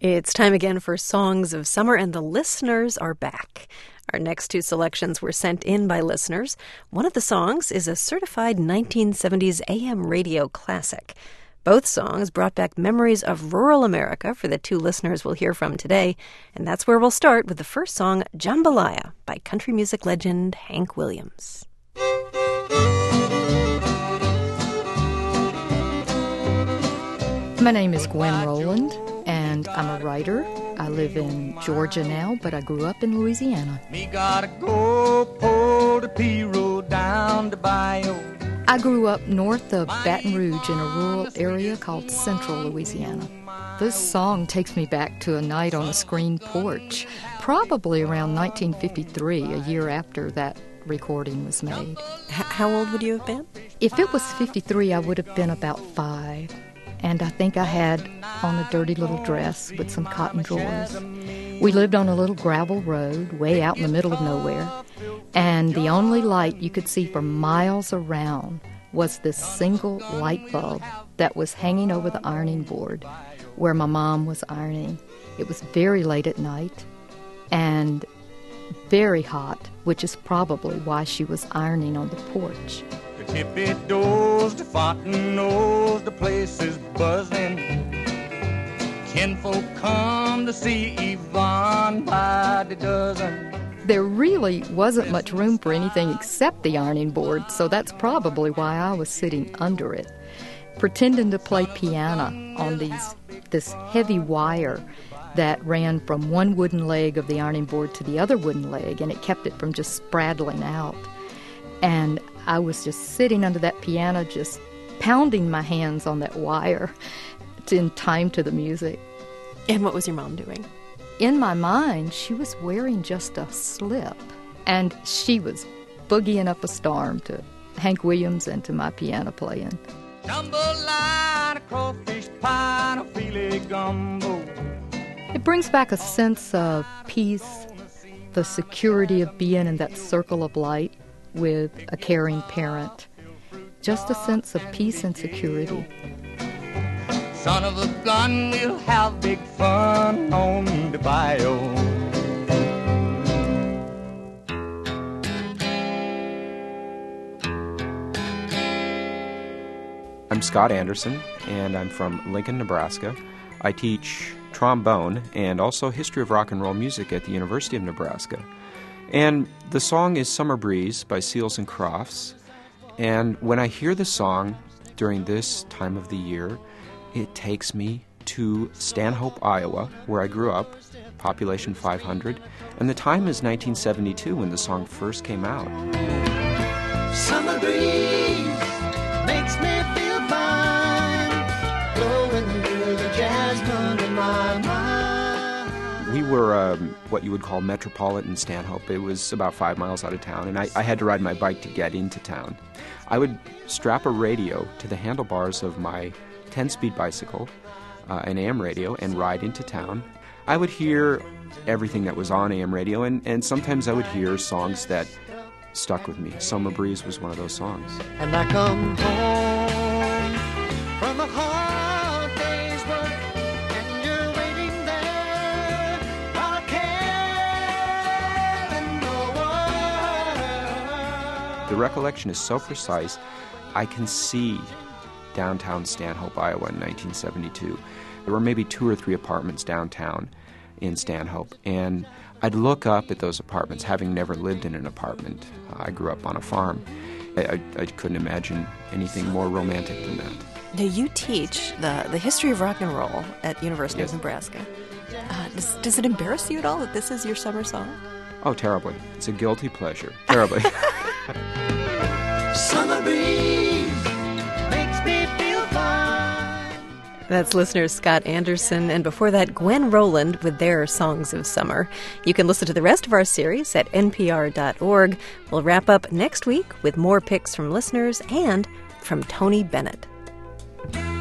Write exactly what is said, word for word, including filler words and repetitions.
It's time again for Songs of Summer, and the listeners are back. Our next two selections were sent in by listeners. One of the songs is a certified nineteen seventies A M radio classic. Both songs brought back memories of rural America for the two listeners we'll hear from today, and that's where we'll start with the first song, Jambalaya, by country music legend Hank Williams. My name is Gwen Rowland, and I'm a writer. I live in Georgia now, but I grew up in Louisiana. Me gotta go pull the P road down the bayou. I grew up north of Baton Rouge in a rural area called Central Louisiana. This song takes me back to a night on a screen porch, probably around nineteen fifty-three, a year after that recording was made. H- how old would you have been? If it was fifty-three, I would have been about five. And I think I had on a dirty little dress with some cotton drawers. We lived on a little gravel road way out in the middle of nowhere, and the only light you could see for miles around was this single light bulb that was hanging over the ironing board where my mom was ironing. It was very late at night and very hot, which is probably why she was ironing on the porch. The tippy doors, the fountain nose, the place is buzzing. Kinfolk come to see Yvonne by the dozen. There really wasn't much room for anything except the ironing board, so that's probably why I was sitting under it, pretending to play piano on these this heavy wire that ran from one wooden leg of the ironing board to the other wooden leg, and it kept it from just spraddling out. And I was just sitting under that piano, just pounding my hands on that wire in time to the music. And what was your mom doing? In my mind, she was wearing just a slip, and she was boogieing up a storm to Hank Williams and to my piano playing. Jambalaya, crawfish pie, no filet gumbo. It brings back a sense of peace, the security of being in that circle of light with a caring parent. Just a sense of peace and security. Son of a gun, we'll have big fun on the bayou. I'm Scott Anderson, and I'm from Lincoln, Nebraska. I teach trombone and also history of rock and roll music at the University of Nebraska. And the song is Summer Breeze by Seals and Crofts. And when I hear the song during this time of the year, it takes me to Stanhope, Iowa, where I grew up, population five hundred. And the time is nineteen seventy-two when the song first came out. Summer breeze makes me feel fine, blowing through the jasmine in my mind. We were um, what you would call metropolitan Stanhope. It was about five miles out of town, and I, I had to ride my bike to get into town. I would strap a radio to the handlebars of my ten-speed bicycle, uh, an A M radio, and ride into town. I would hear everything that was on A M radio, and, and sometimes I would hear songs that stuck with me. Summer Breeze was one of those songs. And I come home from a hard day's work, and you're waiting there while caring no one. The recollection is so precise, I can see downtown Stanhope, Iowa in nineteen seventy-two. There were maybe two or three apartments downtown in Stanhope, and I'd look up at those apartments, having never lived in an apartment. I grew up on a farm. I, I, I couldn't imagine anything more romantic than that. Now, you teach the, the history of rock and roll at the University Yes. of Nebraska. Uh, does, does it embarrass you at all that this is your summer song? Oh, terribly. It's a guilty pleasure. Terribly. Summer breeze makes me feel fine. That's listener Scott Anderson, and before that, Gwen Rowland with their Songs of Summer. You can listen to the rest of our series at N P R dot org. We'll wrap up next week with more picks from listeners and from Tony Bennett.